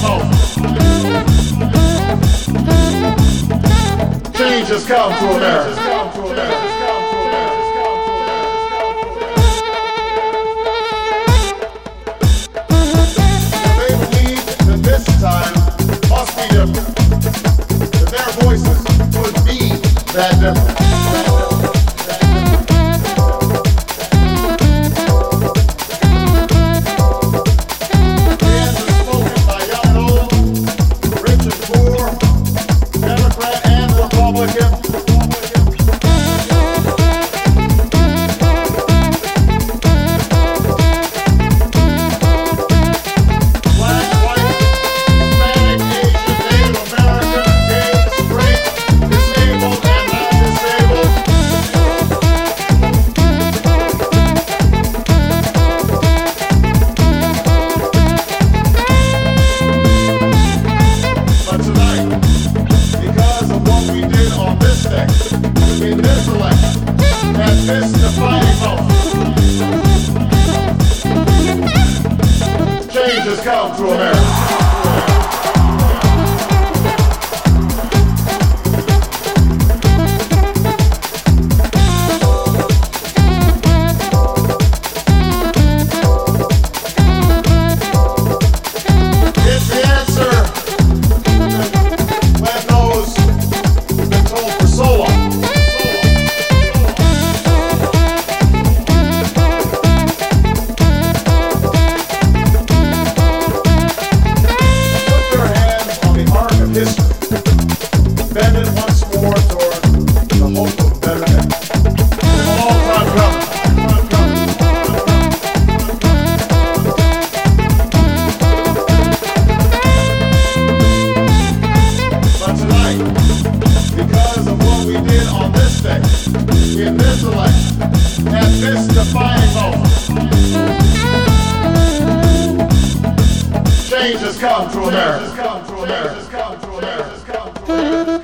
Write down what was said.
moment. Change has come to America. They believe that this time must be different. That their voices would be that different. In this election, at this defining moment, change has come to America. It's the answer when those who've been told for so long. History, bending once more toward the hope of better days. It's a long time coming. But tonight, because of what we did on this day, in this election, at this defining moment, change has come to America.